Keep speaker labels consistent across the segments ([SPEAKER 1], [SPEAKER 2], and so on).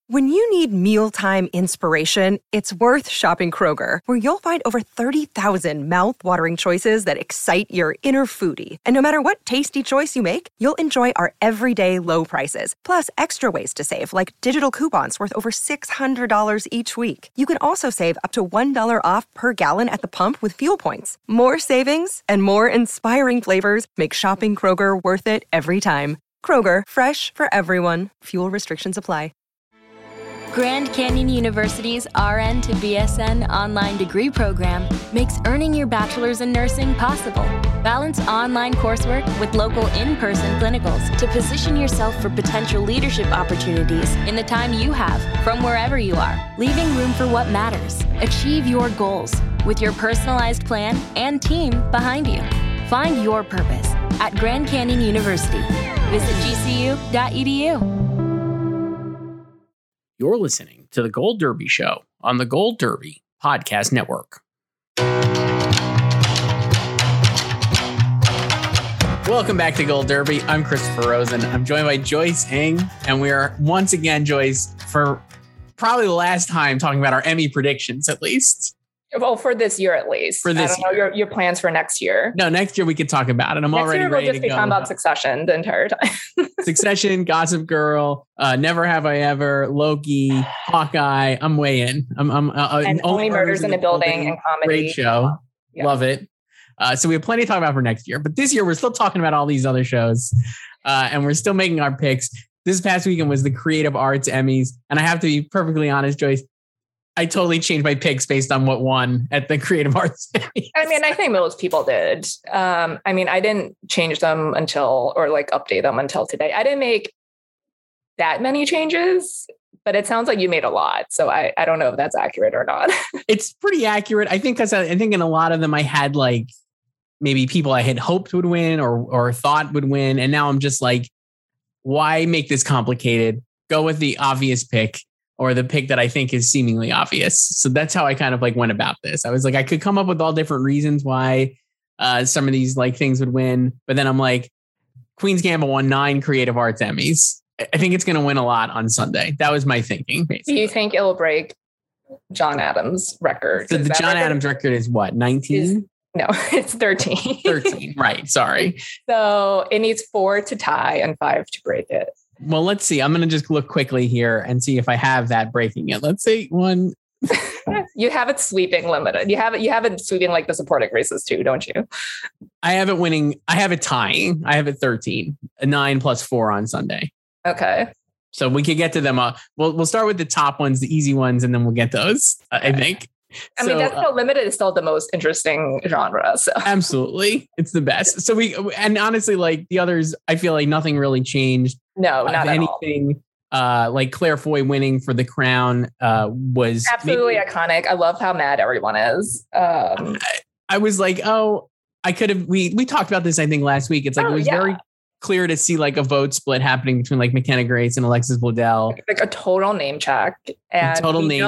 [SPEAKER 1] When you need mealtime inspiration, it's worth shopping Kroger, where you'll find over 30,000 mouth-watering choices that excite your inner foodie. And no matter what tasty choice you make, you'll enjoy our everyday low prices, plus extra ways to save, like digital coupons worth over $600 each week. You can also save up to $1 off per gallon at the pump with fuel points. More savings and more inspiring flavors make shopping Kroger worth it every time. Kroger, fresh for everyone. Fuel restrictions apply.
[SPEAKER 2] Grand Canyon University's RN to BSN online degree program makes earning your bachelor's in nursing possible. Balance online coursework with local in-person clinicals to position yourself for potential leadership opportunities in the time you have from wherever you are, leaving room for what matters. Achieve your goals with your personalized plan and team behind you. Find your purpose at Grand Canyon University. Visit gcu.edu.
[SPEAKER 3] You're listening to The Gold Derby Show on the Gold Derby Podcast Network. Welcome back to Gold Derby. I'm Christopher Rosen. I'm joined by Joyce Ng, and we are once again, Joyce, for probably the last time talking about our Emmy predictions, at least.
[SPEAKER 4] Well, for this year at least.
[SPEAKER 3] For this
[SPEAKER 4] I don't know your plans for next year.
[SPEAKER 3] No, next year we could talk about it. I'm already ready to go. Next year we'll just be talking
[SPEAKER 4] about Succession the entire time.
[SPEAKER 3] Succession, Gossip Girl, Never Have I Ever, Loki, Hawkeye. I'm way in. I'm
[SPEAKER 4] and Only Murders in the Building and comedy.
[SPEAKER 3] Great show. Yeah. Love it. So we have plenty to talk about for next year. But this year we're still talking about all these other shows. And we're still making our picks. This past weekend was the Creative Arts Emmys. And I have to be perfectly honest, Joyce, I totally changed my picks based on what won at the Creative Arts.
[SPEAKER 4] I mean, I think most people did. I mean, I didn't change them update them until today. I didn't make that many changes, but it sounds like you made a lot. So I don't know if that's accurate or not.
[SPEAKER 3] It's pretty accurate. I think in a lot of them I had like maybe people I had hoped would win or thought would win. And now I'm just like, why make this complicated? Go with the obvious pick. Or the pick that I think is seemingly obvious. So that's how I kind of like went about this. I was like, I could come up with all different reasons why some of these like things would win. But then I'm like, Queen's Gambit won 9 Creative Arts Emmys. I think it's going to win a lot on Sunday. That was my thinking. Basically.
[SPEAKER 4] Do you think it'll break John Adams' record?
[SPEAKER 3] So the John Adams record is what, 19?
[SPEAKER 4] No, it's 13.
[SPEAKER 3] 13, right. Sorry.
[SPEAKER 4] So it needs 4 to tie and 5 to break it.
[SPEAKER 3] Well, let's see. I'm going to just look quickly here and see if I have that breaking it. Let's say 1.
[SPEAKER 4] You have it sweeping limited. You have it sweeping like the supporting races too, don't you?
[SPEAKER 3] I have it winning. I have it tying. I have it 13, 9 plus 4 on Sunday.
[SPEAKER 4] Okay.
[SPEAKER 3] So we could get to them. We'll start with the top ones, the easy ones, and then we'll get those. Okay. I think.
[SPEAKER 4] I mean, that's still limited is still the most interesting genre. So
[SPEAKER 3] absolutely, it's the best. So and honestly, like the others, I feel like nothing really changed.
[SPEAKER 4] No, not at
[SPEAKER 3] anything. Like Claire Foy winning for The Crown was
[SPEAKER 4] absolutely iconic. I love how mad everyone is.
[SPEAKER 3] I was like, oh, I could have. We talked about this, I think, last week. It's like it was very clear to see like a vote split happening between like McKenna Grace and Alexis Bledel.
[SPEAKER 4] Like a total name check. And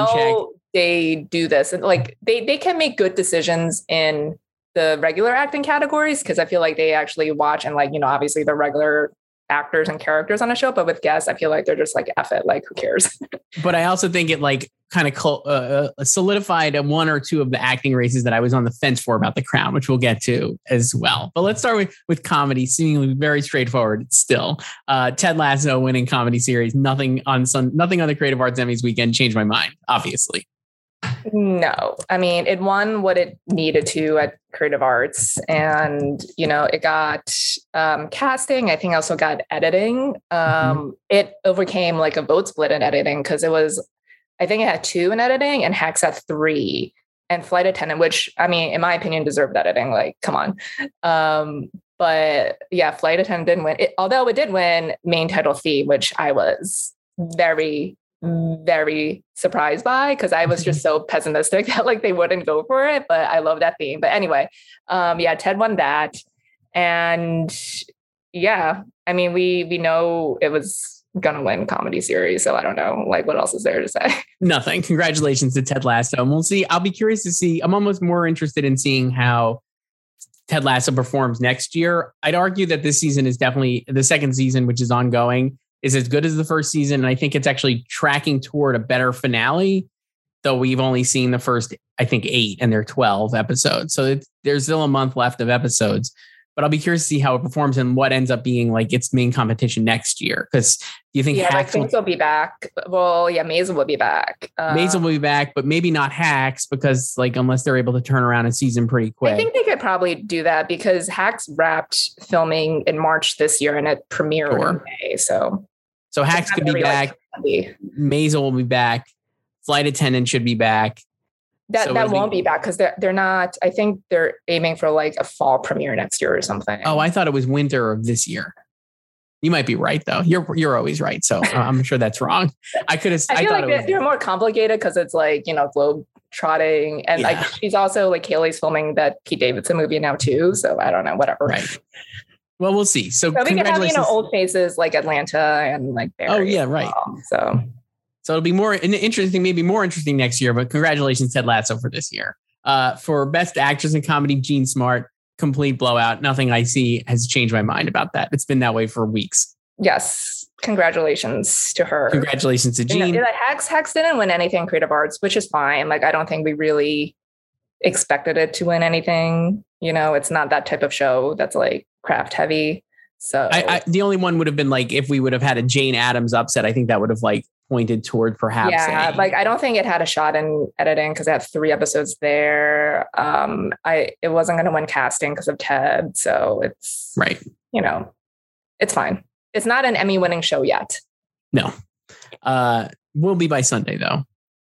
[SPEAKER 4] they do this and like they can make good decisions in the regular acting categories because I feel like they actually watch and like, you know, obviously the regular actors and characters on a show, but with guests, I feel like they're just like, F it, like who cares? But
[SPEAKER 3] I also think it like kind of solidified 1 or 2 of the acting races that I was on the fence for about The Crown, which we'll get to as well. But let's start with comedy, seemingly very straightforward still. Ted Lasso winning comedy series, nothing on the Creative Arts Emmys weekend changed my mind, obviously.
[SPEAKER 4] No, I mean, it won what it needed to at Creative Arts and, you know, it got casting. I think also got editing. It overcame like a vote split in editing because I think it had 2 in editing and Hacks had 3 and Flight Attendant, which I mean, in my opinion, deserved editing. Like, come on. But yeah, Flight Attendant didn't win. Although it did win main title theme, which I was very surprised by because I was just so pessimistic that like they wouldn't go for it, but I love that theme. But anyway, Ted won that. And yeah, I mean, we know it was gonna win comedy series. So I don't know, like what else is there to say? Nothing.
[SPEAKER 3] Congratulations to Ted Lasso. And we'll see. I'll be curious to see. I'm almost more interested in seeing how Ted Lasso performs next year. I'd argue that this season is definitely the second season, which is ongoing, is as good as the first season. And I think it's actually tracking toward a better finale, though we've only seen the first, I think, 8 and they're 12 episodes. So there's still a month left of episodes. But I'll be curious to see how it performs and what ends up being like its main competition next year. Because do you think
[SPEAKER 4] Hacks will be back? Well, yeah, Maisel will be back.
[SPEAKER 3] Maisel will be back, but maybe not Hacks because like unless they're able to turn around a season pretty quick.
[SPEAKER 4] I think they could probably do that because Hacks wrapped filming in March this year and it premiered in May. So
[SPEAKER 3] Hacks could be back. Maisel will be back. Flight Attendant should be back.
[SPEAKER 4] That won't be back because they're not. I think they're aiming for like a fall premiere next year or something.
[SPEAKER 3] Oh, I thought it was winter of this year. You might be right though. You're always right. So I'm sure that's wrong. I feel like
[SPEAKER 4] they're more complicated because it's like globe trotting and like she's also like Haley's filming that Pete Davidson movie now too. So I don't know, whatever.
[SPEAKER 3] Right. Well, we'll see. So
[SPEAKER 4] we can have old faces like Atlanta and like Barry.
[SPEAKER 3] Oh yeah, right.
[SPEAKER 4] Well,
[SPEAKER 3] So it'll be maybe more interesting next year, but congratulations, Ted Lasso, for this year. For Best Actress in Comedy, Jean Smart, complete blowout. Nothing I see has changed my mind about that. It's been that way for weeks.
[SPEAKER 4] Yes. Congratulations to her.
[SPEAKER 3] Congratulations to Jean.
[SPEAKER 4] Hacks didn't win anything Creative Arts, which is fine. Like, I don't think we really expected it to win anything. It's not that type of show that's like craft heavy. So
[SPEAKER 3] the only one would have been like, if we would have had a Jane Addams upset, I think that would have like pointed toward perhaps.
[SPEAKER 4] Yeah, like I don't think it had a shot in editing because it had 3 episodes there. It wasn't going to win casting because of Ted. So it's
[SPEAKER 3] right.
[SPEAKER 4] It's fine. It's not an Emmy winning show yet.
[SPEAKER 3] No. Will be by Sunday though.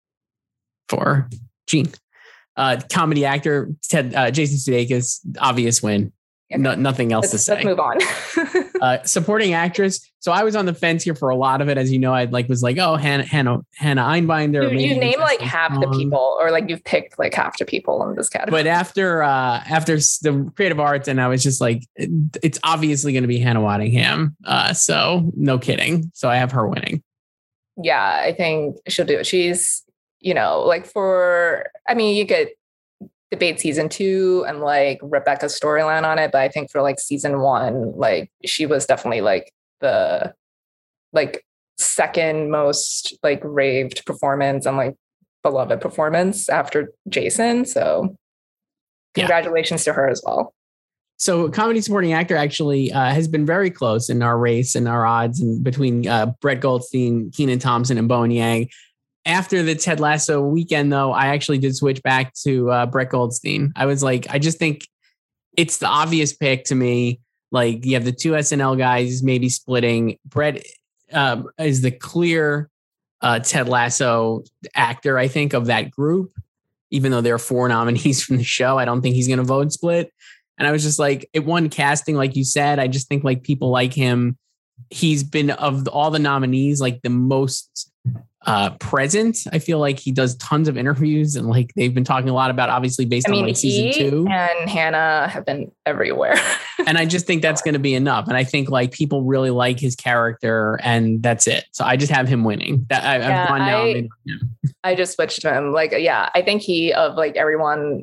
[SPEAKER 3] For Gene. Comedy actor Jason Sudeikis, obvious win. Okay. Nothing else to say.
[SPEAKER 4] Let's move on.
[SPEAKER 3] Supporting actress. So I was on the fence here for a lot of it. As you know, I was like, oh, Hannah Einbinder.
[SPEAKER 4] You named like half the people, or like you've picked like half the people in this category.
[SPEAKER 3] But after the Creative Arts, and I was just like, it's obviously going to be Hannah Waddingham. So no kidding. So I have her winning.
[SPEAKER 4] Yeah, I think she'll do it. She's, you could debate season 2 and like Rebecca's storyline on it. But I think for like season 1, like she was definitely like the like second most like raved performance and like beloved performance after Jason. So congratulations to her as well.
[SPEAKER 3] So comedy supporting actor actually has been very close in our race and our odds and between Brett Goldstein, Kenan Thompson, and Bowen Yang. After the Ted Lasso weekend, though, I actually did switch back to Brett Goldstein. I was like, I just think it's the obvious pick to me. Like, you have the 2 SNL guys maybe splitting. Brett is the clear Ted Lasso actor, I think, of that group. Even though there are 4 nominees from the show, I don't think he's going to vote split. And I was just like, it won casting, like you said. I just think like people like him. He's been, of all the nominees, like the most present. I feel like he does tons of interviews and like they've been talking a lot about, obviously based on like season 2,
[SPEAKER 4] and Hannah have been everywhere.
[SPEAKER 3] And I just think that's going to be enough. And I think like people really like his character and that's it. So I just have him winning. I've gone down.
[SPEAKER 4] I just switched to him. Like, I think he, of like everyone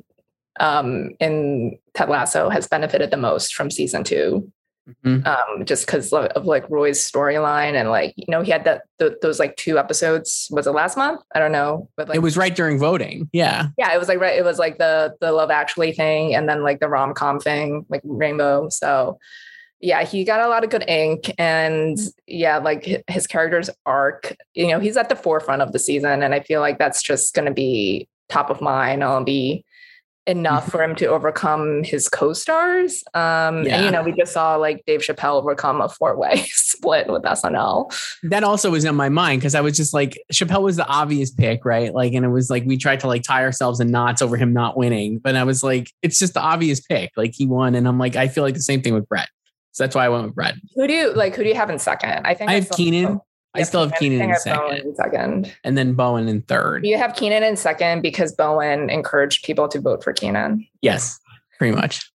[SPEAKER 4] in Ted Lasso, has benefited the most from season 2. Mm-hmm. Just because of like Roy's storyline and like, he had those like 2 episodes. Was it last month? I don't know. But like,
[SPEAKER 3] it was right during voting. Yeah.
[SPEAKER 4] Yeah. It was like, right. It was like the Love Actually thing. And then like the rom-com thing, like Rainbow. So yeah, he got a lot of good ink and like his character's arc, he's at the forefront of the season. And I feel like that's just going to be top of mind. I'll be enough for him to overcome his co-stars. And, we just saw like Dave Chappelle overcome a 4-way split with SNL. That
[SPEAKER 3] also was in my mind because I was just like, Chappelle was the obvious pick, right? Like, and it was like, we tried to like tie ourselves in knots over him not winning. But I was like, it's just the obvious pick. Like he won. And I'm like, I feel like the same thing with Brett. So that's why I went with Brett.
[SPEAKER 4] Who do you have in second? I think
[SPEAKER 3] I have Kenan. I still have Kenan in second. And then Bowen in third.
[SPEAKER 4] You have Kenan in second because Bowen encouraged people to vote for Kenan.
[SPEAKER 3] Yes, pretty much.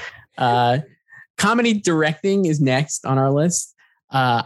[SPEAKER 3] Comedy directing is next on our list. I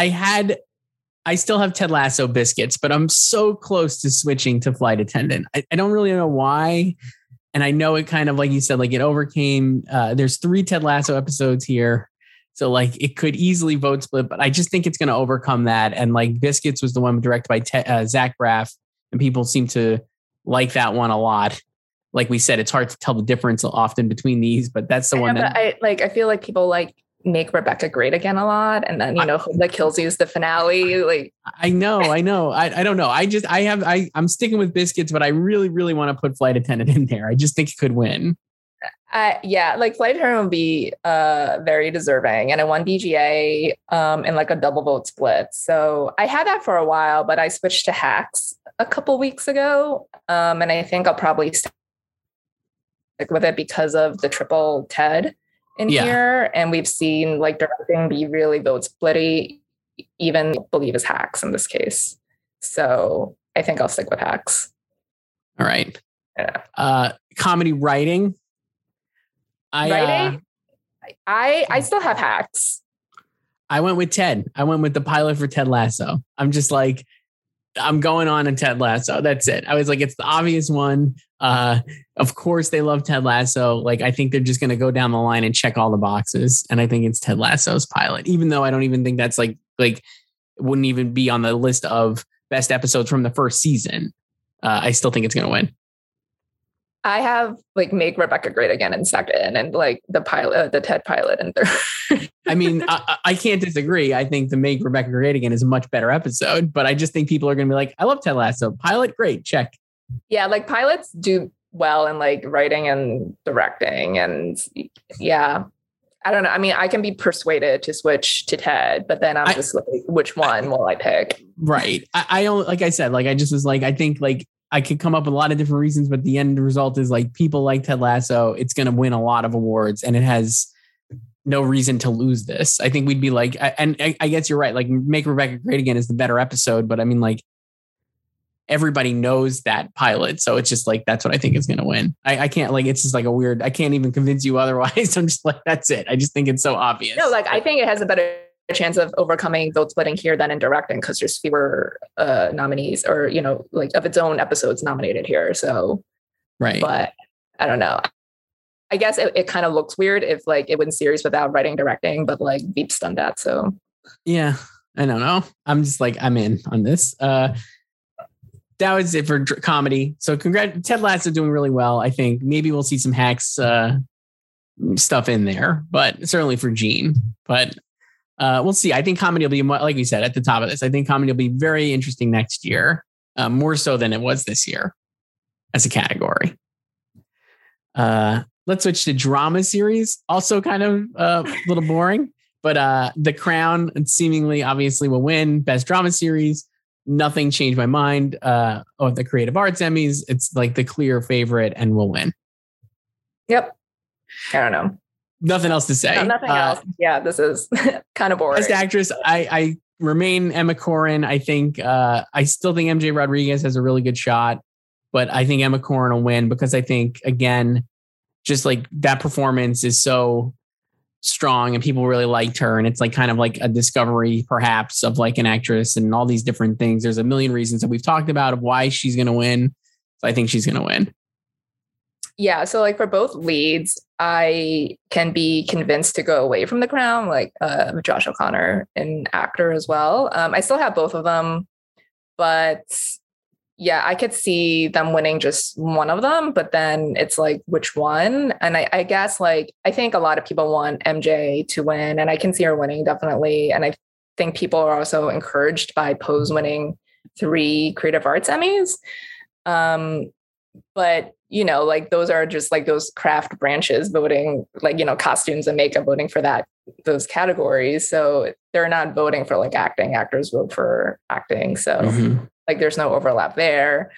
[SPEAKER 3] still have Ted Lasso biscuits, but I'm so close to switching to Flight Attendant. I don't really know why. And I know it kind of, like you said, like it overcame, there's 3 Ted Lasso episodes here. So like it could easily vote split, but I just think it's going to overcome that. And like Biscuits was the one directed by Zach Braff, and people seem to like that one a lot. Like we said, it's hard to tell the difference often between these, but that's the one that
[SPEAKER 4] I feel like people like Make Rebecca Great Again a lot, and then Who That Kills You is the finale. Like
[SPEAKER 3] I know. I don't know. I'm sticking with Biscuits, but I really, really want to put Flight Attendant in there. I just think it could win.
[SPEAKER 4] Like Flight Attendant would be very deserving, and it won BGA in like a double vote split. So I had that for a while, but I switched to Hacks a couple weeks ago, and I think I'll probably stick with it because of the triple Ted in here, and we've seen like directing be really vote splitty, even believe is Hacks in this case. So I think I'll stick with Hacks.
[SPEAKER 3] All right.
[SPEAKER 4] Yeah.
[SPEAKER 3] Comedy writing.
[SPEAKER 4] I still have Hacks.
[SPEAKER 3] I went with Ted. I went with the pilot for Ted Lasso. I'm just like, I'm going on in Ted Lasso. That's it. I was like, it's the obvious one. Of course they love Ted Lasso. Like, I think they're just going to go down the line and check all the boxes. And I think it's Ted Lasso's pilot, even though I don't even think that's like it wouldn't even be on the list of best episodes from the first season. I still think it's going to win.
[SPEAKER 4] I have like Make Rebecca Great Again in second, and like the pilot, the Ted pilot in third.
[SPEAKER 3] I mean, I can't disagree. I think the Make Rebecca Great Again is a much better episode, but I just think people are going to be like, I love Ted Lasso. Pilot, great, check.
[SPEAKER 4] Yeah, like pilots do well in like writing and directing, and yeah, I don't know. I mean, I can be persuaded to switch to Ted, but then I'm just like, which one will I pick?
[SPEAKER 3] Right. I don't, like I said, like I just was like, I think like I could come up with a lot of different reasons, but the end result is like people like Ted Lasso. It's going to win a lot of awards, and it has no reason to lose this. I think we'd be like, and I guess you're right. Like Make Rebecca Great Again is the better episode, but I mean, like everybody knows that pilot. So it's just like, that's what I think is going to win. I can't like, it's just like a weird, I can't even convince you otherwise. I'm just like, that's it. I just think it's so obvious.
[SPEAKER 4] No, like I think it has a better chance of overcoming vote splitting here than in directing, because there's fewer nominees, or like of its own episodes nominated here. So
[SPEAKER 3] right,
[SPEAKER 4] but I don't know. I guess it kind of looks weird if like it wins series without writing directing, but like Veep's done that. So
[SPEAKER 3] yeah, I don't know. I'm just like, I'm in on this. That was it for comedy. So congrats, Ted Lasso doing really well. I think maybe we'll see some Hacks stuff in there, but certainly for Gene. But we'll see. I think comedy will be, like we said at the top of this, I think comedy will be very interesting next year, more so than it was this year as a category. Let's switch to drama series. Also kind of a little boring, but The Crown seemingly obviously will win best drama series. Nothing changed my mind. Of the Creative Arts Emmys, it's like the clear favorite and will win.
[SPEAKER 4] Yep. I don't know.
[SPEAKER 3] Nothing else to say.
[SPEAKER 4] No, nothing else. Yeah, this is kind of boring.
[SPEAKER 3] Best actress, I remain Emma Corrin. I think I still think MJ Rodriguez has a really good shot, but I think Emma Corrin will win because I think, again, just like that performance is so strong and people really liked her, and it's like kind of like a discovery perhaps of like an actress and all these different things. There's a million reasons that we've talked about of why she's going to win. So I think she's going to win.
[SPEAKER 4] Yeah. So like for both leads, I can be convinced to go away from The Crown, like Josh O'Connor, an actor as well. I still have both of them, but yeah, I could see them winning just one of them, but then it's like, which one? And I guess like, I think a lot of people want MJ to win, and I can see her winning definitely. And I think people are also encouraged by Pose winning 3 Creative Arts Emmys. But, like those are just like those craft branches voting, like, costumes and makeup voting for those categories. So they're not voting for like acting. Actors vote for acting. So like there's no overlap there.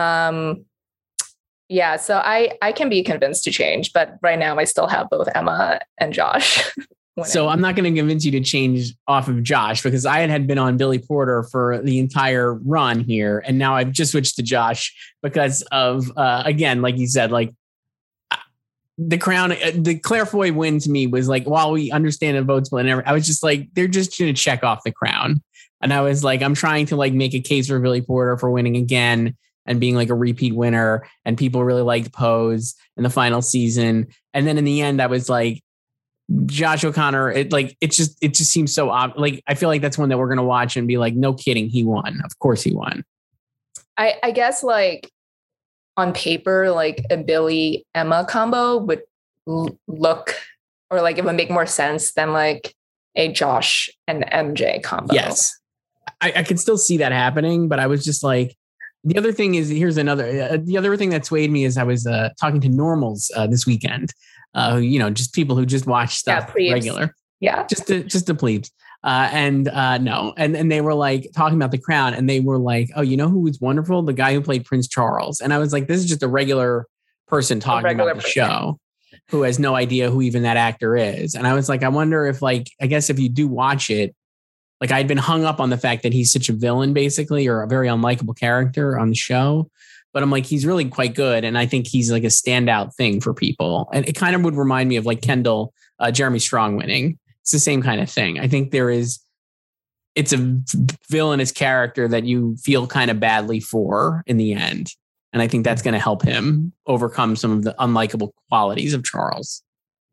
[SPEAKER 4] Yeah, so I can be convinced to change, but right now I still have both Emma and Josh winning. So
[SPEAKER 3] I'm not going to convince you to change off of Josh, because I had been on Billy Porter for the entire run here, and now I've just switched to Josh because of again, like you said, like The Crown, the Claire Foy win to me was like, while we understand the vote split and everything, I was just like, they're just going to check off The Crown. And I was like, I'm trying to like make a case for Billy Porter for winning again and being like a repeat winner. And people really liked Pose in the final season. And then in the end, I was like, Josh O'Connor, it just seems so like, I feel like that's one that we're going to watch and be like, no kidding, he won. Of course he won.
[SPEAKER 4] I guess like on paper, like a Billy Emma combo would look, or like it would make more sense than like a Josh and MJ combo.
[SPEAKER 3] Yes. I can still see that happening, but I was just like, the other thing is, here's another, the other thing that swayed me is I was talking to normals this weekend, just people who just watch stuff regular.
[SPEAKER 4] Yeah.
[SPEAKER 3] Just the plebes. And they were like talking about The Crown, and they were like, oh, you know who was wonderful? The guy who played Prince Charles. And I was like, this is just a regular person talking about the show who has no idea who even that actor is. And I was like, I wonder if I guess if you do watch it, like I'd been hung up on the fact that he's such a villain basically, or a very unlikable character on the show. But I'm like, he's really quite good. And I think he's like a standout thing for people. And it kind of would remind me of like Kendall, Jeremy Strong winning. It's the same kind of thing. I think it's a villainous character that you feel kind of badly for in the end. And I think that's going to help him overcome some of the unlikable qualities of Charles.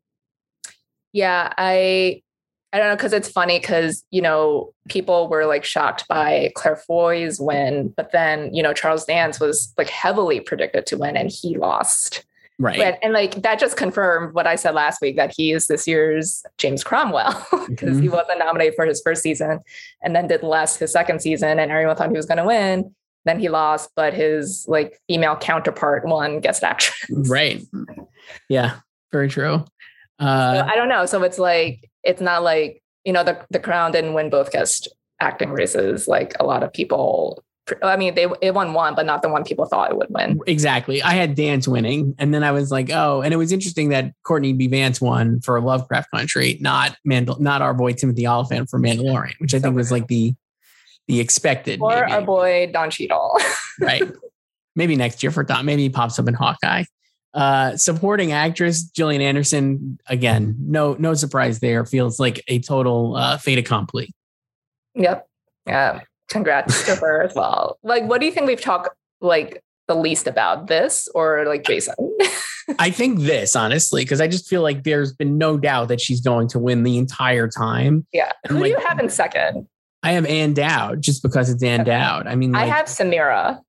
[SPEAKER 4] Yeah, I don't know, because it's funny because, people were like shocked by Claire Foy's win, but then, Charles Dance was like heavily predicted to win and he lost.
[SPEAKER 3] Right.
[SPEAKER 4] And like that just confirmed what I said last week, that he is this year's James Cromwell, because he wasn't nominated for his first season and then did less his second season, and everyone thought he was going to win. Then he lost, but his like female counterpart won Guest Actress.
[SPEAKER 3] Right. Yeah, very true.
[SPEAKER 4] So I don't know. So it's like, it's not like, the Crown didn't win both guest acting races. Like a lot of people, it won one, but not the one people thought it would win.
[SPEAKER 3] Exactly. I had Dance winning. And then I was like, oh, and it was interesting that Courtney B. Vance won for Lovecraft Country, not our boy Timothy Olyphant for Mandalorian, which I think was like the expected.
[SPEAKER 4] Or
[SPEAKER 3] maybe.
[SPEAKER 4] Our boy Don Cheadle.
[SPEAKER 3] Right. Maybe next year for Don. Maybe he pops up in Hawkeye. Supporting actress Gillian Anderson, again, no surprise there. Feels like a total fait accompli.
[SPEAKER 4] Yep. Yeah. Congrats to her as well. Like, what do you think we've talked like the least about, this or like Jason?
[SPEAKER 3] I think this, honestly, because I just feel like there's been no doubt that she's going to win the entire time.
[SPEAKER 4] Yeah. Who do you have in second?
[SPEAKER 3] I have Ann Dowd, just because it's Ann Dowd. I mean,
[SPEAKER 4] I have Samira.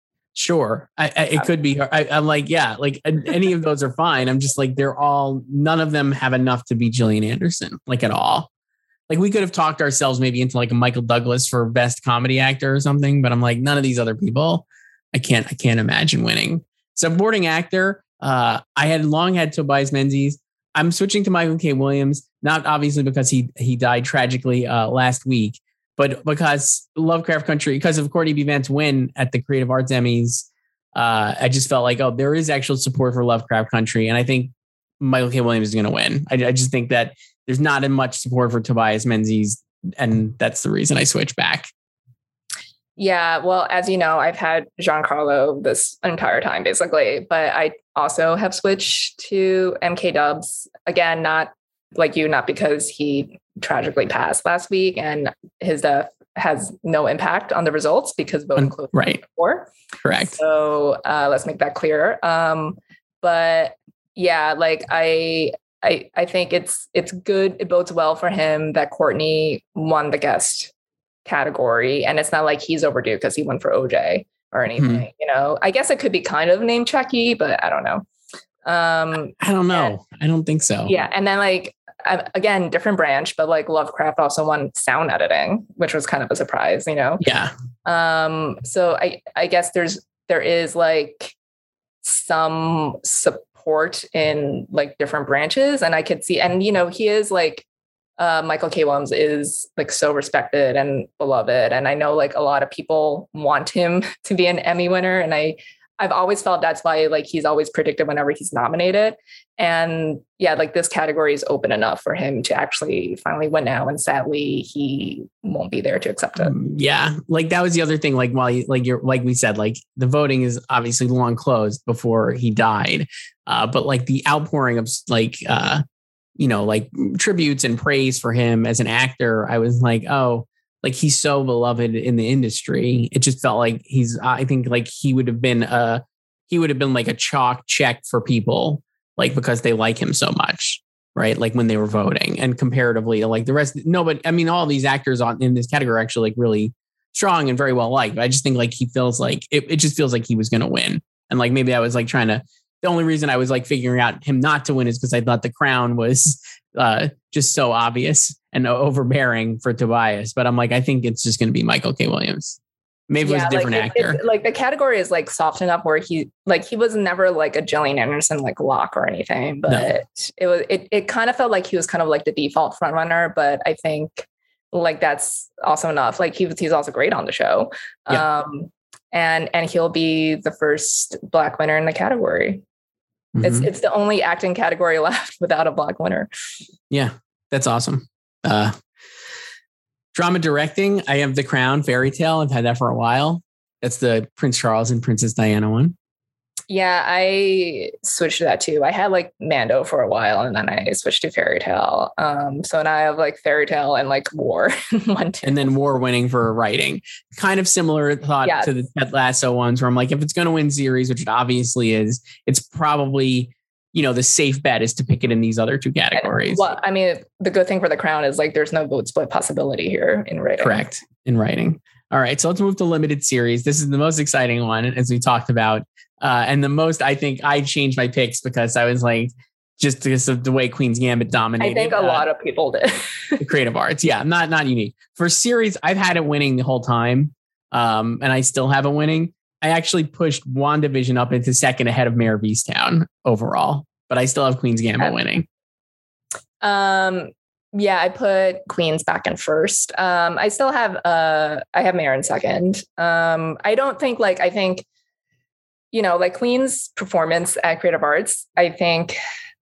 [SPEAKER 3] Sure. It could be her. I'm like, yeah, like any of those are fine. I'm just like, none of them have enough to be Gillian Anderson, like at all. Like we could have talked ourselves maybe into like a Michael Douglas for best comedy actor or something, but I'm like, none of these other people, I can't imagine winning. Supporting actor, I had long had Tobias Menzies. I'm switching to Michael K. Williams, not obviously because he died tragically last week, but because Lovecraft Country, because of Courtney B. Vance win at the Creative Arts Emmys, I just felt like, oh, there is actual support for Lovecraft Country. And I think Michael K. Williams is going to win. I just think that there's not as much support for Tobias Menzies. And that's the reason I switched back.
[SPEAKER 4] Yeah. Well, as you know, I've had Giancarlo this entire time, basically, but I also have switched to MK Dubs. Again, not like you, not because he tragically passed last week and his death has no impact on the results because voting closed
[SPEAKER 3] right
[SPEAKER 4] before.
[SPEAKER 3] Correct.
[SPEAKER 4] So let's make that clear. But yeah, like I think it's good. It bodes well for him that Courtney won the guest category, and it's not like he's overdue because he won for OJ or anything. I guess it could be kind of name checky, but I don't know.
[SPEAKER 3] I don't know. I don't think so.
[SPEAKER 4] Yeah, and then like again, different branch, but like Lovecraft also won sound editing, which was kind of a surprise,
[SPEAKER 3] Yeah.
[SPEAKER 4] So I guess there is like some support in like different branches, and I could see, and he is like Michael K. Williams is like so respected and beloved, and I know like a lot of people want him to be an Emmy winner, and I've always felt that's why like he's always predicted whenever he's nominated. And yeah, like this category is open enough for him to actually finally win now. And sadly, he won't be there to accept it.
[SPEAKER 3] Yeah. Like that was the other thing. Like while like we said, like the voting is obviously long closed before he died. But like the outpouring of like, like tributes and praise for him as an actor, I was like, oh, like he's so beloved in the industry. It just felt like I think like he would have been like a chalk check for people, like because they like him so much. right? Like when they were voting, and comparatively to like the rest, nobody, I mean, all these actors in this category are actually like really strong and very well liked. But I just think like he feels like it just feels like he was going to win. And like maybe I was like the only reason I was like figuring out him not to win is because I thought The Crown was just so obvious and overbearing for Tobias. But I'm like, I think it's just going to be Michael K. Williams. Maybe it was a different actor.
[SPEAKER 4] Like the category is like soft enough where he was never like a Gillian Anderson like lock or anything, but it kind of felt like he was kind of like the default front runner. But I think like that's also enough. Like he's also great on the show. Yeah. And he'll be the first Black winner in the category. Mm-hmm. It's the only acting category left without a Black winner.
[SPEAKER 3] Yeah, that's awesome. Drama directing, I have The Crown, Fairy Tale. I've had that for a while. That's the Prince Charles and Princess Diana one.
[SPEAKER 4] Yeah, I switched to that too. I had like Mando for a while, and then I switched to Fairy Tale. So now I have like Fairy Tale and like War.
[SPEAKER 3] And then War winning for writing. Kind of similar thought to the Ted Lasso ones, where I'm like, if it's going to win series, which it obviously is, it's probably, the safe bet is to pick it in these other two categories.
[SPEAKER 4] Well, I mean, the good thing for The Crown is like there's no vote split possibility here in writing.
[SPEAKER 3] Correct. In writing. All right. So let's move to limited series. This is the most exciting one, as we talked about. And the most, I think I changed my picks because I was like, just because of the way Queen's Gambit dominated.
[SPEAKER 4] I think a lot of people did.
[SPEAKER 3] The creative arts. Yeah. Not unique. For series, I've had it winning the whole time. And I still have it winning. I actually pushed WandaVision up into second ahead of Mayor of Easttown overall, but I still have Queen's Gambit winning.
[SPEAKER 4] Yeah, I put Queens back in first. I still have I have Mayor in second. I don't think I think like Queen's performance at Creative Arts, I think,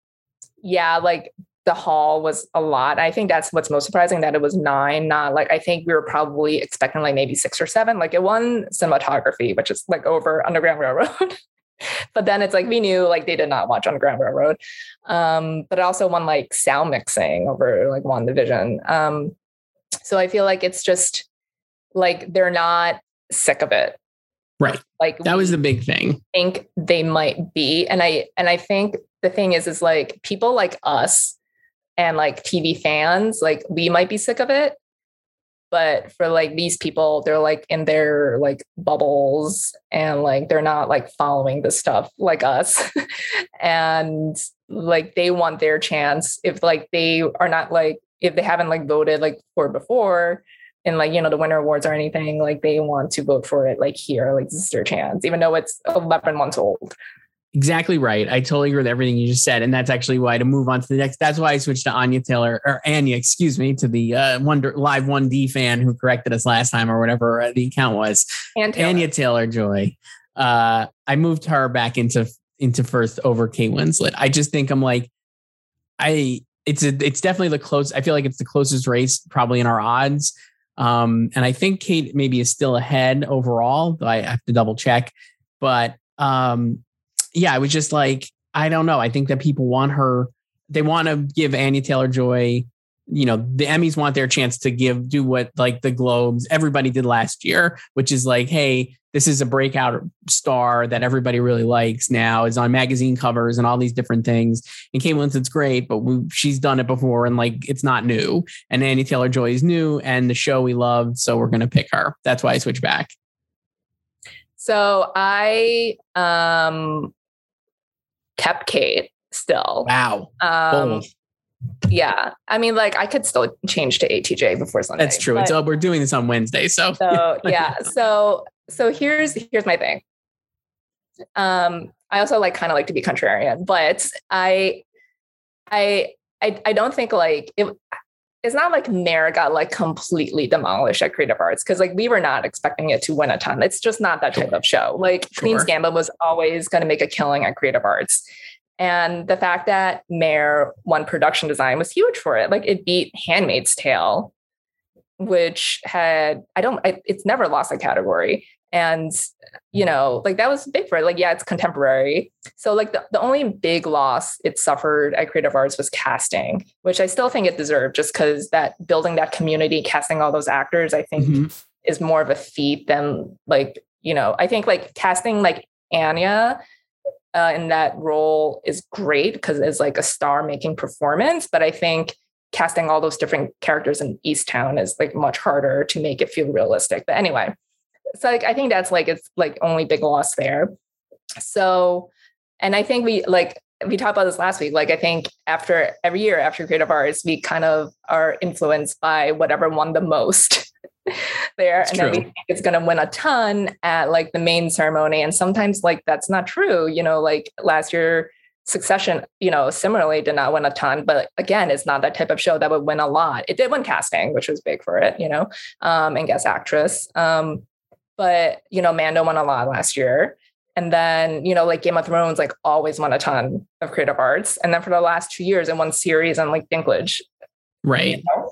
[SPEAKER 4] like the hall was a lot. I think that's what's most surprising, that it was 9, not like, I think we were probably expecting like maybe 6 or 7. Like it won cinematography, which is like over Underground Railroad. But then it's like, we knew like they did not watch Underground Railroad. But it also won like sound mixing over like WandaVision. So I feel like it's just like, they're not sick of it.
[SPEAKER 3] Right. Like that was the big thing.
[SPEAKER 4] Think they might be. And I think the thing is like people like us and like TV fans, like we might be sick of it. But for like these people, they're like in their like bubbles and like they're not like following the stuff like us. And like they want their chance. If like they are not like, if they haven't like voted like for before in like, the Winter Awards or anything, like they want to vote for it like here, like this is their chance, even though it's 11 months old.
[SPEAKER 3] Exactly right. I totally agree with everything you just said. And that's actually why, to move on to the next, that's why I switched to Anya, excuse me, to the live 1D fan who corrected us last time or whatever the account was. Anya Taylor-Joy. I moved her back into first over Kate Winslet. I just think I'm like, it's definitely the close. I feel like it's the closest race probably in our odds. And I think Kate maybe is still ahead overall, though I have to double check. But yeah, I was just like, I don't know. I think that people want her. They want to give Anya Taylor-Joy, the Emmys want their chance to do what like the Globes, everybody did last year, which is like, hey, this is a breakout star that everybody really likes now, is on magazine covers and all these different things. And Kate Winslet's great, but she's done it before and like, it's not new. And Anya Taylor-Joy is new and the show we loved. So we're going to pick her. That's why I switched back.
[SPEAKER 4] So I kept Kate still.
[SPEAKER 3] Wow.
[SPEAKER 4] Yeah. I mean, like I could still change to ATJ before Sunday.
[SPEAKER 3] That's true. We're doing this on Wednesday. So
[SPEAKER 4] yeah. So here's my thing. I also like kind of like to be contrarian, but I don't think like it's not like Mare got like completely demolished at Creative Arts, because like we were not expecting it to win a ton. It's just not that type of show. Like Queen's Gambit was always going to make a killing at Creative Arts. And the fact that Mare won production design was huge for it. Like it beat Handmaid's Tale, which it's never lost a category. And, like that was big for it. Like, yeah, it's contemporary. So like the only big loss it suffered at Creative Arts was casting, which I still think it deserved, just because that building that community, casting all those actors, I think is more of a feat than like, I think like casting like Anya in that role is great because it's like a star-making performance. But I think casting all those different characters in Easttown is like much harder to make it feel realistic. But anyway, so like I think that's like it's like only big loss there. So, and I think we talked about this last week. Like, I think after every year after Creative Arts, we kind of are influenced by whatever won the most there.
[SPEAKER 3] It's
[SPEAKER 4] and
[SPEAKER 3] true.
[SPEAKER 4] then we think it's going to win a ton at like the main ceremony. And sometimes like that's not true. You know, like last year, Succession, you know, similarly did not win a ton. But again, it's not that type of show that would win a lot. It did win casting, which was big for it, you know, and guest actress. But, you know, Mando won a lot last year. And then, you know, like Game of Thrones, like always won a ton of Creative Arts. And then for the last 2 years, it won series and like Dinklage.
[SPEAKER 3] Right.
[SPEAKER 4] You know?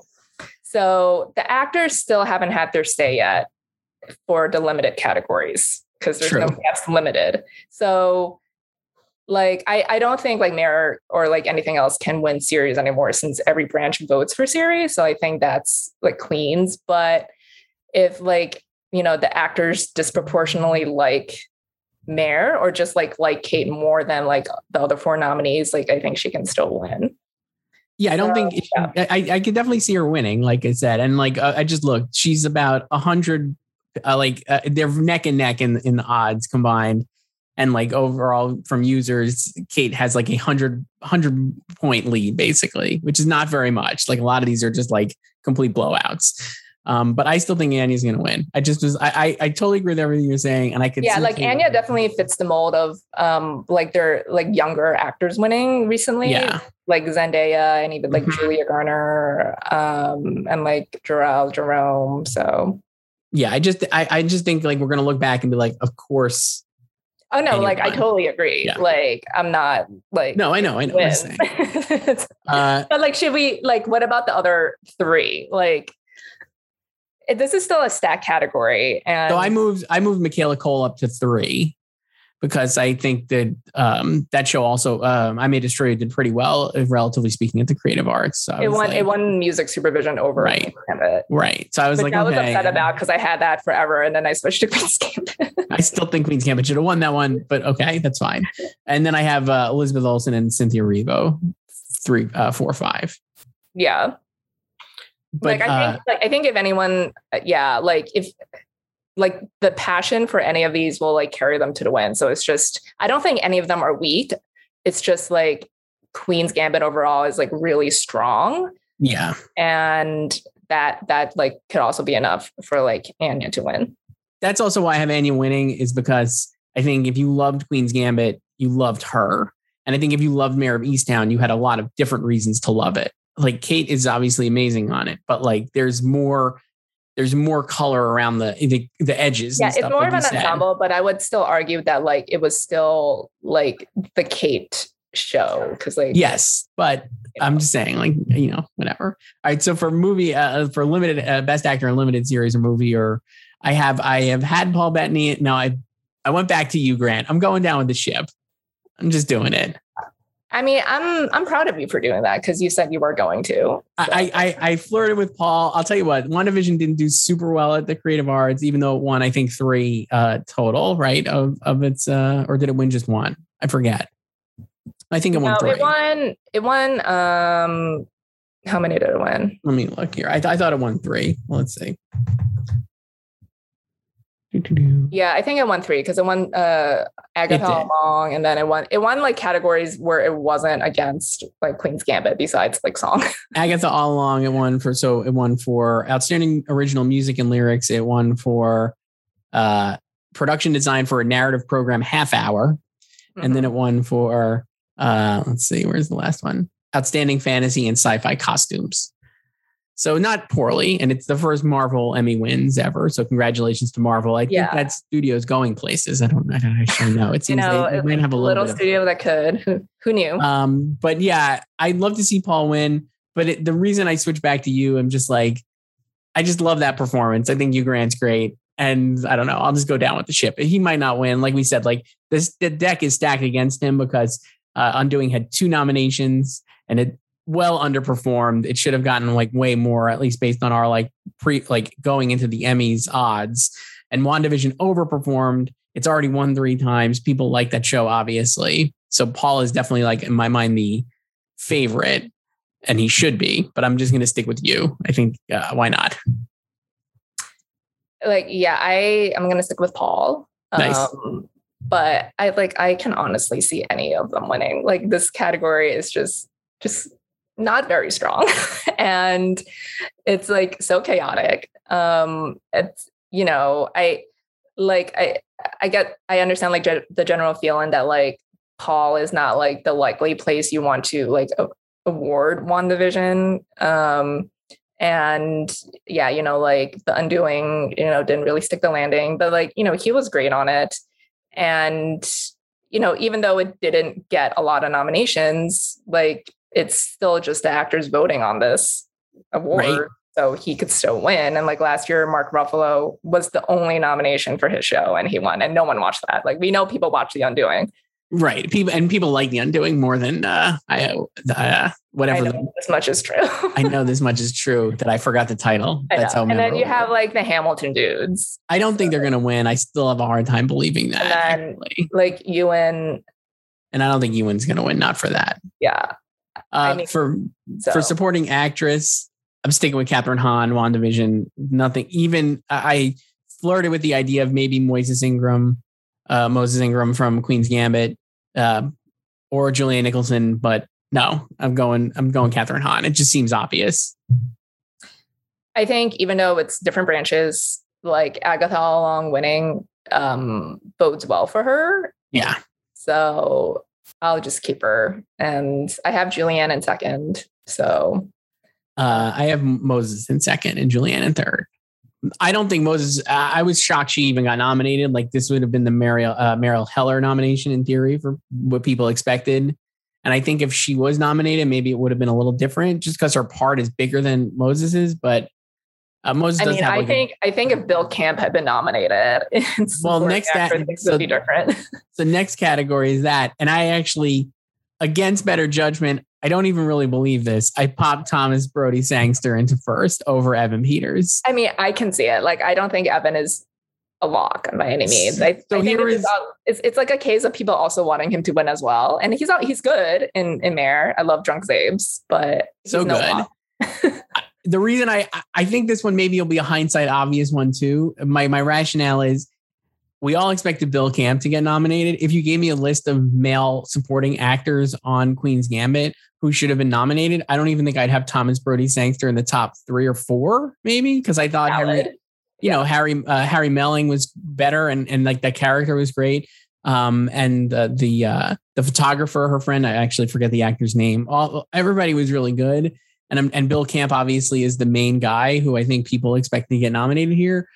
[SPEAKER 4] So the actors still haven't had their say yet for the limited categories because there's no guest limited. So like, I don't think like Mirror or like anything else can win series anymore since every branch votes for series. So I think that's like Queens. But if like, you know, the actors disproportionately like Mare or just like Kate more than like the other 4 nominees, like I think she can still win.
[SPEAKER 3] Yeah, I don't think I could definitely see her winning, like I said. And like I just looked, she's about 100, they're neck and neck in the odds combined. And like overall from users, Kate has like 100 point lead basically, which is not very much. Like a lot of these are just like complete blowouts. But I still think Anya's going to win. I totally agree with everything you're saying. And I could,
[SPEAKER 4] like Anya definitely fits the mold of, like they're like younger actors winning recently. Yeah. Like Zendaya and even like Julia Garner, and like Jarrell Jerome. So. Yeah.
[SPEAKER 3] I just think like, we're going to look back and be like, of course.
[SPEAKER 4] Oh no, like I totally agree. Yeah. Like I'm not like
[SPEAKER 3] no, I know.
[SPEAKER 4] But like, should we like? What about the other 3? Like, this is still a stack category, and
[SPEAKER 3] so I moved Michaela Cole up to 3 because I think that that show also I May Destroy You did pretty well, relatively speaking, at the Creative Arts. So
[SPEAKER 4] it won music supervision over
[SPEAKER 3] right. So I was
[SPEAKER 4] I was upset about because I had that forever, and then I switched to Queen's Gambit.
[SPEAKER 3] I still think Queen's Gambit should have won that one, but okay, that's fine. And then I have Elizabeth Olsen and Cynthia Erivo, 3, 4, 5.
[SPEAKER 4] Yeah. But like, I think if anyone, like if like the passion for any of these will like carry them to the win. So it's just, I don't think any of them are weak. It's just like Queen's Gambit overall is like really strong.
[SPEAKER 3] Yeah.
[SPEAKER 4] And that like could also be enough for like Anya to win.
[SPEAKER 3] That's also why I have Anya winning, is because I think if you loved Queen's Gambit, you loved her. And I think if you loved Mayor of Easttown, you had a lot of different reasons to love it. Like Kate is obviously amazing on it, but like there's more color around the edges.
[SPEAKER 4] Yeah, it's more of an ensemble, but I would still argue that like it was still like the Kate show because like
[SPEAKER 3] yes, but I'm just saying like whatever. All right, so for movie for limited best actor in limited series or movie, or I have had Paul Bettany. Now I went back to you, Grant. I'm going down with the ship. I'm just doing it.
[SPEAKER 4] I mean, I'm proud of you for doing that because you said you were going to. So.
[SPEAKER 3] I flirted with Paul. I'll tell you what, WandaVision didn't do super well at the Creative Arts, even though it won, I think 3 total, right? Of its or did it win just 1? I forget. I think it won 3.
[SPEAKER 4] It won. How many did it win?
[SPEAKER 3] Let me look here. I thought it won 3. Well, let's see.
[SPEAKER 4] Yeah, I think it won 3 because it won Agatha All Along, and then it won like categories where it wasn't against like Queen's Gambit besides like song. Agatha
[SPEAKER 3] All Along, it won for outstanding original music and lyrics. It won for production design for a narrative program half hour, and then it won for let's see, where's the last one? Outstanding fantasy and sci-fi costumes. So not poorly, and it's the first Marvel Emmy wins ever. So congratulations to Marvel. I think that studio's going places. I don't actually know. It seems they might have a
[SPEAKER 4] little studio that could. Who knew?
[SPEAKER 3] But yeah, I'd love to see Paul win. But the reason I switch back to you, I'm just like, I just love that performance. I think Hugh Grant's great, and I don't know. I'll just go down with the ship. He might not win, like we said. Like the deck is stacked against him because Undoing had 2 nominations, and it well underperformed. It should have gotten like way more, at least based on our going into the Emmys odds. And WandaVision overperformed. It's already won 3 times. People like that show, obviously. So Paul is definitely, like, in my mind, the favorite, and he should be. But I'm just going to stick with you. I think why not?
[SPEAKER 4] Like, yeah, I'm going to stick with Paul.
[SPEAKER 3] Nice.
[SPEAKER 4] But I can honestly see any of them winning. Like, this category is just not very strong, and it's like so chaotic. It's, you know, I understand like the general feeling that like Paul is not like the likely place you want to like award WandaVision. And yeah, you know, like The Undoing, you know, didn't really stick the landing, but like, you know, he was great on it. And, you know, even though it didn't get a lot of nominations, like it's still just the actors voting on this award. Right. So he could still win. And like last year, Mark Ruffalo was the only nomination for his show and he won, and no one watched that. Like, we know people watch The Undoing.
[SPEAKER 3] Right. People like The Undoing more than whatever.
[SPEAKER 4] I know this much is true.
[SPEAKER 3] I know this much is true that I forgot the title. That's how.
[SPEAKER 4] And then you have like the Hamilton dudes.
[SPEAKER 3] I don't think they're going to win. I still have a hard time believing that.
[SPEAKER 4] And then, like Ewan.
[SPEAKER 3] And I don't think Ewan's going to win. Not for that.
[SPEAKER 4] Yeah.
[SPEAKER 3] For supporting actress, I'm sticking with Kathryn Hahn, WandaVision. Nothing. Even I flirted with the idea of maybe Moses Ingram from Queen's Gambit, or Julianne Nicholson, but no, I'm going Kathryn Hahn. It just seems obvious.
[SPEAKER 4] I think even though it's different branches, like Agatha Long winning bodes well for her.
[SPEAKER 3] Yeah.
[SPEAKER 4] So I'll just keep her, and I have Julianne in second. So
[SPEAKER 3] I have Moses in second and Julianne in third. I don't think Moses. I was shocked she even got nominated. Like, this would have been the Mariel Heller nomination in theory for what people expected. And I think if she was nominated, maybe it would have been a little different, just because her part is bigger than Moses's. But Moses.
[SPEAKER 4] I think if Bill Camp had been nominated, things would be different.
[SPEAKER 3] The next category is that, and I actually, against better judgment, I don't even really believe this. I popped Thomas Brody Sangster into first over Evan Peters.
[SPEAKER 4] I mean, I can see it. Like, I don't think Evan is a lock by any means. I think it's like a case of people also wanting him to win as well. And he's good in Mare. I love Drunk Zabes, but
[SPEAKER 3] so good. The reason I think this one maybe will be a hindsight obvious one too. My rationale is, we all expected Bill Camp to get nominated. If you gave me a list of male supporting actors on Queen's Gambit who should have been nominated, I don't even think I'd have Thomas Brody Sangster in the top 3 or 4, maybe, because I thought Harry Melling was better, and like that character was great. And the photographer, her friend, I actually forget the actor's name. Everybody was really good, and Bill Camp obviously is the main guy who I think people expect to get nominated here.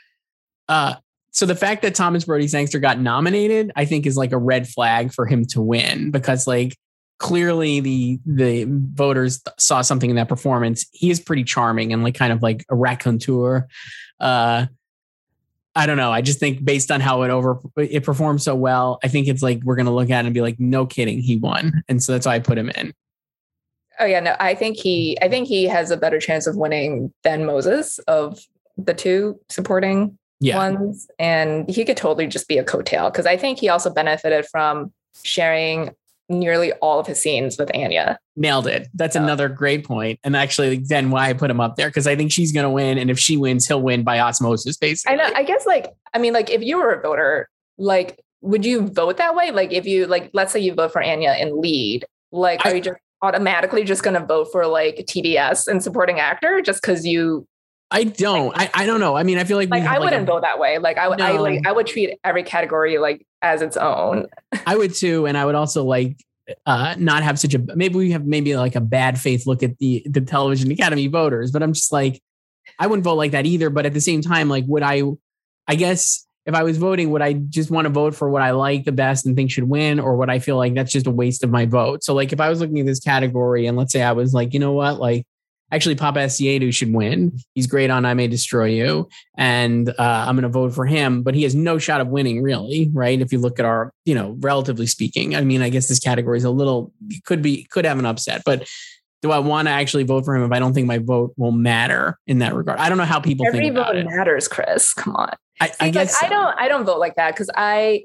[SPEAKER 3] So the fact that Thomas Brody Sangster got nominated, I think, is like a red flag for him to win, because like clearly the voters saw something in that performance. He is pretty charming and like kind of like a raconteur. I don't know. I just think based on how it performed so well, I think it's like we're going to look at it and be like, no kidding, he won. And so that's why I put him in.
[SPEAKER 4] Oh yeah, no, I think he has a better chance of winning than Moses of the two supporting ones, and he could totally just be a coattail, because I think he also benefited from sharing nearly all of his scenes with Anya.
[SPEAKER 3] Nailed it. That's another great point. And actually, then why I put him up there, because I think she's going to win, and if she wins, he'll win by osmosis, basically.
[SPEAKER 4] I know. I guess if you were a voter, like, would you vote that way? Like, if you let's say you vote for Anya in lead, like, are you just automatically just going to vote for like TBS and supporting actor just because you?
[SPEAKER 3] I don't. I don't know. I mean, I feel like
[SPEAKER 4] I wouldn't vote that way. Like, I would treat every category like as its own.
[SPEAKER 3] I would too, and I would also not have such a. Maybe we have like a bad faith look at the Television Academy voters, but I'm just like, I wouldn't vote like that either. But at the same time, like, would I? I guess if I was voting, would I just want to vote for what I like the best and think should win, or would I feel like that's just a waste of my vote? So like, if I was looking at this category and let's say I was like, you know what, like. Actually, Papa Asiedu should win. He's great on I May Destroy You. And I'm going to vote for him, but he has no shot of winning, really, right? If you look at our, relatively speaking, I mean, I guess this category is a little, could have an upset, but do I want to actually vote for him if I don't think my vote will matter in that regard? I don't know how people think about it.
[SPEAKER 4] Every vote matters, Chris. Come on.
[SPEAKER 3] I guess
[SPEAKER 4] I don't vote like that because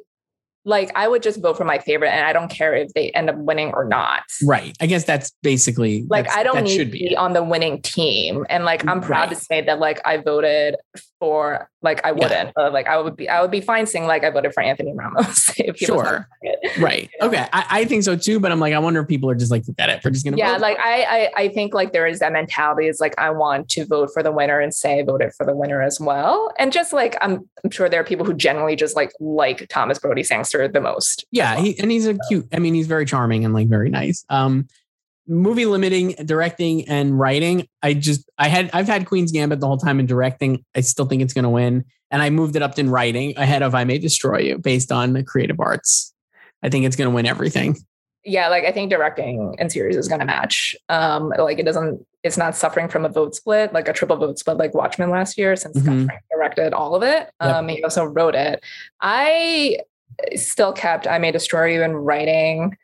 [SPEAKER 4] I would just vote for my favorite and I don't care if they end up winning or not.
[SPEAKER 3] Right. I guess that's basically
[SPEAKER 4] I don't need to be on the winning team. And I'm proud to say that I voted for I wouldn't. I would be fine saying I voted for Anthony Ramos if he was
[SPEAKER 3] right. Okay. I think so too, but I'm I wonder if people are just forget it. We're just gonna vote.
[SPEAKER 4] I think there is that mentality. It's I want to vote for the winner and say I voted for the winner as well. And just I'm sure there are people who generally just like Thomas Brody Sangster the most.
[SPEAKER 3] Yeah, he's a cute. I mean, he's very charming and very nice. Movie limiting, directing, and writing. I've had Queen's Gambit the whole time in directing. I still think it's going to win, and I moved it up in writing ahead of I May Destroy You based on the creative arts. I think it's going to win everything.
[SPEAKER 4] Yeah, I think directing and series is going to match. It's not suffering from a vote split, a triple vote split like Watchmen last year, since Scott Frank directed all of it. Yep. He also wrote it. I still kept I May Destroy You in writing.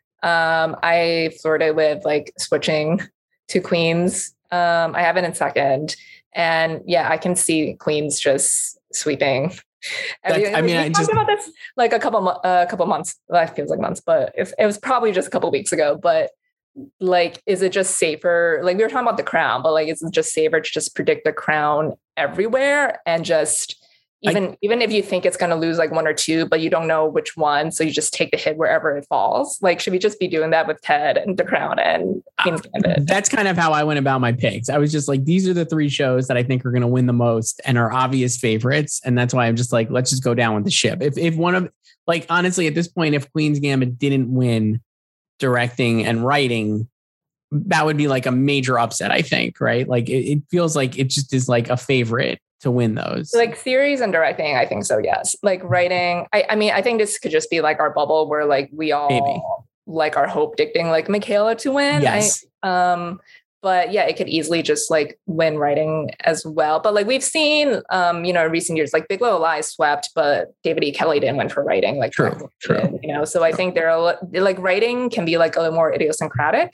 [SPEAKER 4] I flirted with switching to Queens. I have it in second, and yeah, I can see Queens just sweeping. We talked about this a couple months. Well, it feels like months, but it was probably just a couple weeks ago. But is it just safer? We were talking about The Crown, but is it just safer to just predict The Crown everywhere and just even if you think it's going to lose one or two, but you don't know which one, so you just take the hit wherever it falls? Should we just be doing that with Ted and The Crown and Queen's Gambit?
[SPEAKER 3] That's kind of how I went about my picks. I was just these are the three shows that I think are going to win the most and are obvious favorites, and that's why I'm just let's just go down with the ship. If one of honestly at this point, if Queen's Gambit didn't win directing and writing, that would be a major upset. I think, right? It feels like it just is a favorite to win those.
[SPEAKER 4] Series and directing, I think so, yes. Writing, I think this could just be our bubble where we all are hope dicting Michaela to win.
[SPEAKER 3] Yes.
[SPEAKER 4] But yeah, it could easily just win writing as well. But we've seen, in recent years, Big Little Lies swept, but David E. Kelly didn't win for writing.
[SPEAKER 3] True.
[SPEAKER 4] So I think there are writing can be a little more idiosyncratic.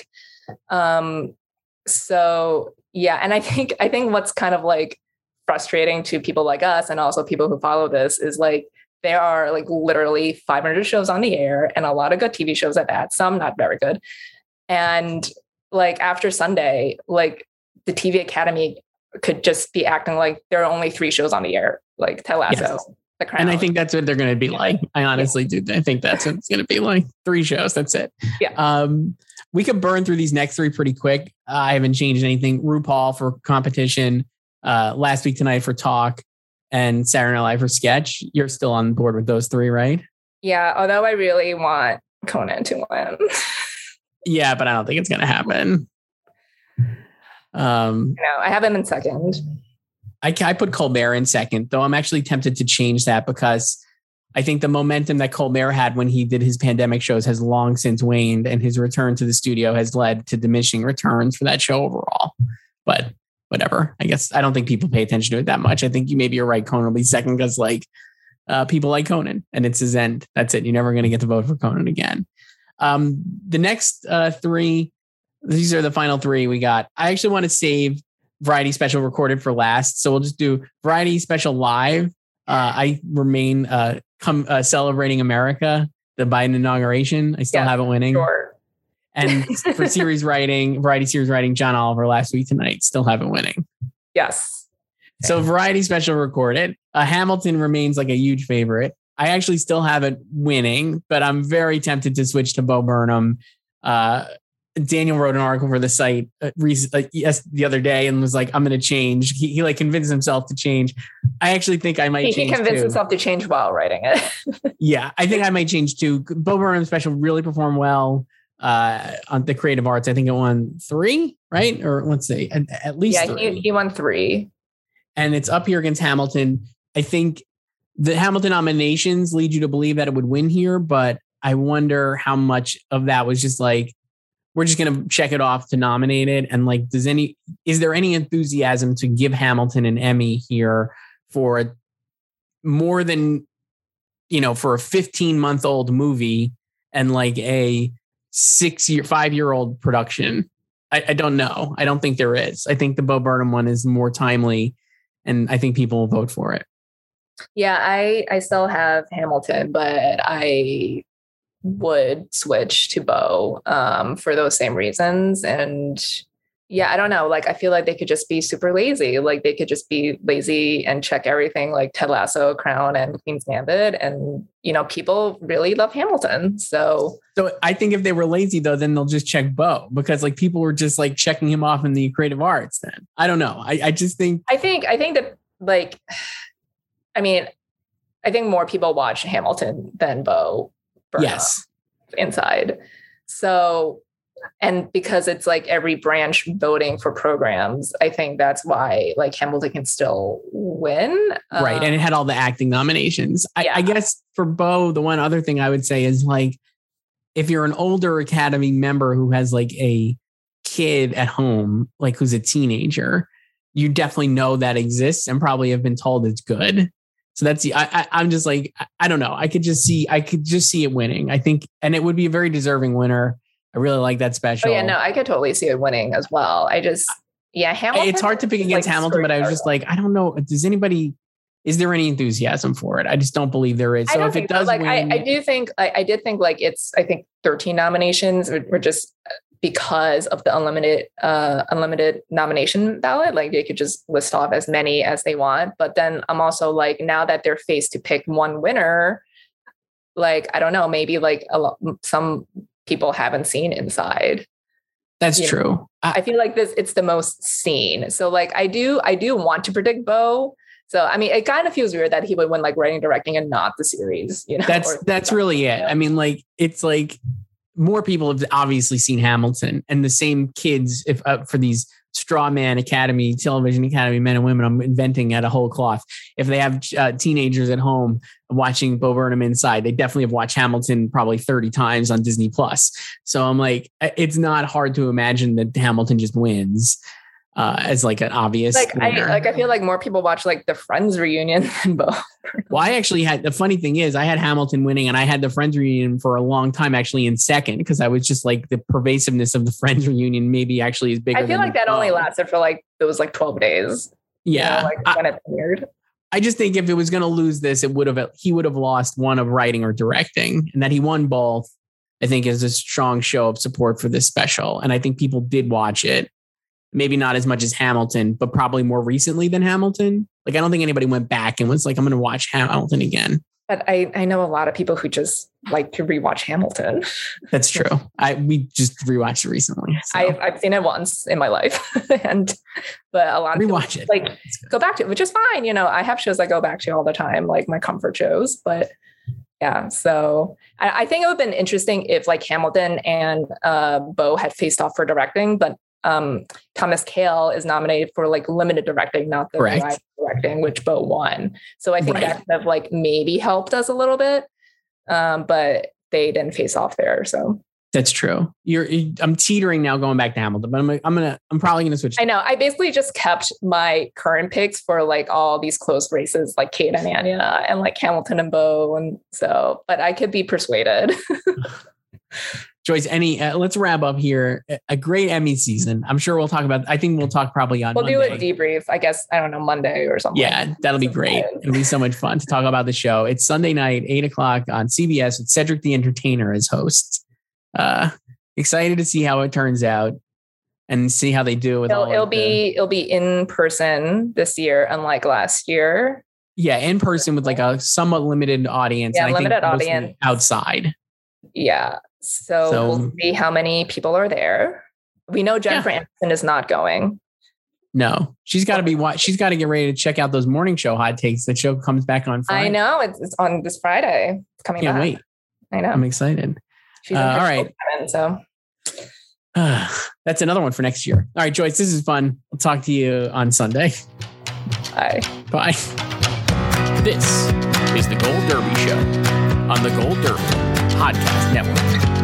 [SPEAKER 4] So yeah, and I think what's kind of frustrating to people like us and also people who follow this is there are literally 500 shows on the air and a lot of good TV shows at that, some not very good. And after Sunday, the TV Academy could just be acting there are only 3 shows on the air, Ted Lasso,
[SPEAKER 3] yes.
[SPEAKER 4] The Crown.
[SPEAKER 3] And I think that's what they're going to be like. I honestly do. I think that's what it's going to be 3 shows. That's it.
[SPEAKER 4] Yeah.
[SPEAKER 3] We could burn through these next 3 pretty quick. I haven't changed anything. RuPaul for competition. Last Week Tonight for talk, and Saturday Night Live for sketch. You're still on board with those 3, right?
[SPEAKER 4] Yeah, although I really want Conan to win.
[SPEAKER 3] Yeah, but I don't think it's going to happen.
[SPEAKER 4] No, I have him in second.
[SPEAKER 3] I put Colbert in second, though I'm actually tempted to change that because I think the momentum that Colbert had when he did his pandemic shows has long since waned, and his return to the studio has led to diminishing returns for that show overall. But whatever. I guess I don't think people pay attention to it that much. I think maybe you're right. Conan will be second because people like Conan and it's his end. That's it. You're never going to get to vote for Conan again. The next 3, these are the final 3 we got. I actually want to save Variety Special Recorded for last. So we'll just do Variety Special Live. I remain celebrating America, the Biden inauguration. I still have it winning.
[SPEAKER 4] Sure.
[SPEAKER 3] And for series writing, Variety series writing, John Oliver, Last Week Tonight, still have it winning.
[SPEAKER 4] Yes.
[SPEAKER 3] So Variety Special Recorded. Hamilton remains a huge favorite. I actually still have it winning, but I'm very tempted to switch to Bo Burnham. Daniel wrote an article for the site the other day and was I'm going to change. He convinced himself to change. I actually think I might change.
[SPEAKER 4] He convinced himself to change while writing it.
[SPEAKER 3] Yeah, I think I might change too. Bo Burnham Special really performed well. On the creative arts, I think it won 3, right? Or let's say at least 3.
[SPEAKER 4] He won 3.
[SPEAKER 3] And it's up here against Hamilton. I think the Hamilton nominations lead you to believe that it would win here, but I wonder how much of that was just we're just going to check it off to nominate it. And is there any enthusiasm to give Hamilton an Emmy here for more than, for a 15-month-old movie and a 5-year-old production? I don't know. I don't think there is. I think the Bo Burnham one is more timely, and I think people will vote for it.
[SPEAKER 4] Yeah, I still have Hamilton, but I would switch to Beau for those same reasons. And yeah, I don't know. Like, I feel like they could just be super lazy. Like, they could just be lazy and check everything like Ted Lasso, Crown, and Queen's Gambit. And, you know, people really love Hamilton. So
[SPEAKER 3] I think if they were lazy, though, then they'll just check Beau, because like people were just like checking him off in the creative arts then. I don't know. I just think.
[SPEAKER 4] I think that, like, I mean, I think more people watch Hamilton than Beau.
[SPEAKER 3] Yes.
[SPEAKER 4] Inside. So, and because it's like every branch voting for programs, I think that's why like Hamilton can still win.
[SPEAKER 3] Right. And it had all the acting nominations. I guess for Beau, the one other thing I would say is like, if you're an older Academy member who has like a kid at home, like who's a teenager, you definitely know that exists and probably have been told it's good. So that's I'm just like, I don't know. I could just see it winning, I think. And it would be a very deserving winner. I really like that special.
[SPEAKER 4] Oh, yeah, no, I could totally see it winning as well. Hamilton.
[SPEAKER 3] It's hard to pick against Hamilton, but I was just like, I don't know. Is there any enthusiasm for it? I just don't believe there is. So if it does
[SPEAKER 4] like,
[SPEAKER 3] win.
[SPEAKER 4] I did think like I think 13 nominations were just because of the unlimited nomination ballot. Like they could just list off as many as they want. But then I'm also like, now that they're faced to pick one winner, like, I don't know, maybe like some people haven't seen Inside.
[SPEAKER 3] That's true.
[SPEAKER 4] I feel like it's the most seen. So like, I do want to predict Beau. So, I mean, it kind of feels weird that he would win like writing, directing and not the series, you know?
[SPEAKER 3] That's really it. I mean, like, it's like more people have obviously seen Hamilton, and the same kids, if for these straw man Academy, television Academy men and women, I'm inventing at a whole cloth. If they have teenagers at home watching Bo Burnham Inside, they definitely have watched Hamilton probably 30 times on Disney Plus. So I'm like, it's not hard to imagine that Hamilton just wins as like an obvious.
[SPEAKER 4] I feel like more people watch like the Friends reunion than Bo.
[SPEAKER 3] Well, I actually had, the funny thing is I had Hamilton winning, and I had the Friends reunion for a long time actually in second, because I was just like, the pervasiveness of the Friends reunion maybe actually is bigger.
[SPEAKER 4] I feel like that only lasted for like, it was like 12 days.
[SPEAKER 3] Yeah.
[SPEAKER 4] You know, like when it premiered.
[SPEAKER 3] I just think if it was going to lose this, he would have lost one of writing or directing, and that he won both, I think is a strong show of support for this special. And I think people did watch it. Maybe not as much as Hamilton, but probably more recently than Hamilton. Like, I don't think anybody went back and was like, I'm going to watch Hamilton again.
[SPEAKER 4] But I know a lot of people who just like to rewatch Hamilton.
[SPEAKER 3] That's true. We just rewatched it recently. So.
[SPEAKER 4] I've seen it once in my life, but a lot of
[SPEAKER 3] rewatch
[SPEAKER 4] people,
[SPEAKER 3] it.
[SPEAKER 4] Like go back to it, which is fine. You know, I have shows I go back to all the time, like my comfort shows. But yeah, so I think it would have been interesting if like Hamilton and Beau had faced off for directing, but Thomas Kail is nominated for like limited directing, not the directing, which Beau won. So I think that kind of like maybe helped us a little bit, but they didn't face off there. So
[SPEAKER 3] that's true. I'm teetering now going back to Hamilton, but I'm probably gonna switch.
[SPEAKER 4] I know. I basically just kept my current picks for like all these close races, like Kate and Anya, and like Hamilton and Beau, and so. But I could be persuaded.
[SPEAKER 3] Joyce, let's wrap up here. A great Emmy season. I'm sure we'll talk about, I think we'll talk probably on Monday.
[SPEAKER 4] We'll do a debrief, I guess, I don't know, Monday or something.
[SPEAKER 3] Yeah, that'll be great. It'll be so much fun to talk about the show. It's Sunday night, 8:00 on CBS with Cedric the Entertainer as host. Excited to see how it turns out and see how they do with
[SPEAKER 4] it'll be in person this year, unlike last year.
[SPEAKER 3] Yeah, in person with like a somewhat limited audience.
[SPEAKER 4] Yeah,
[SPEAKER 3] and
[SPEAKER 4] limited audience.
[SPEAKER 3] Outside.
[SPEAKER 4] Yeah. So we'll see how many people are there. We know Jennifer Aniston is not going.
[SPEAKER 3] No, she's got to she's got to get ready to check out those morning show hot takes. The show comes back on Friday.
[SPEAKER 4] I know it's on this Friday. It's coming back.
[SPEAKER 3] Can't wait.
[SPEAKER 4] I know.
[SPEAKER 3] I'm excited.
[SPEAKER 4] She's all right. So
[SPEAKER 3] that's another one for next year. All right, Joyce, this is fun. I'll talk to you on Sunday.
[SPEAKER 4] Bye.
[SPEAKER 3] Bye.
[SPEAKER 5] This is the Gold Derby Show on the Gold Derby Podcast Network.